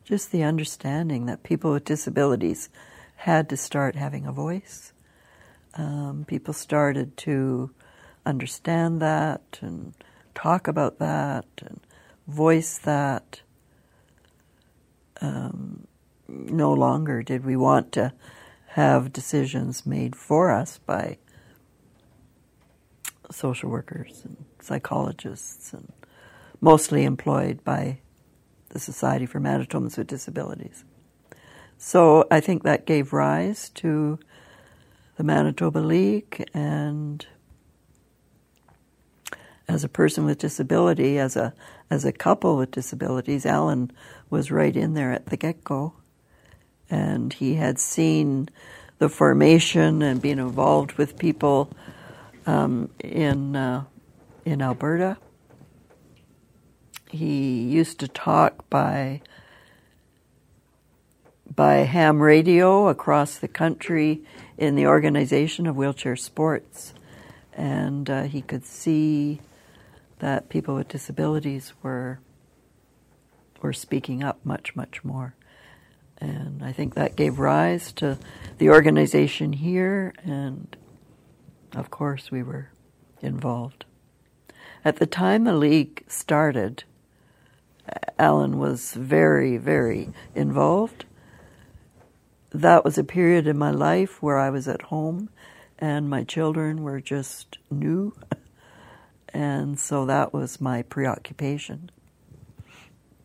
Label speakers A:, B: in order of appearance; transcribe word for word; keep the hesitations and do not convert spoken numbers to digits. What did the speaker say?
A: just the understanding that people with disabilities had to start having a voice. Um, people started to understand that and talk about that and voice that. Um, no longer did we want to have decisions made for us by social workers and psychologists, and mostly employed by the Society for Manitobans with Disabilities. So I think that gave rise to the Manitoba League, and as a person with disability, as a as a couple with disabilities, Alan was right in there at the get-go, and he had seen the formation and been involved with people um, in uh, in Alberta. He used to talk by by ham radio across the country in the organization of wheelchair sports, and uh, he could see that people with disabilities were were speaking up much, much more. And I think that gave rise to the organization here, and of course we were involved. At the time the League started, Alan was very, very involved. That was a period in my life where I was at home and my children were just new, and so that was my preoccupation.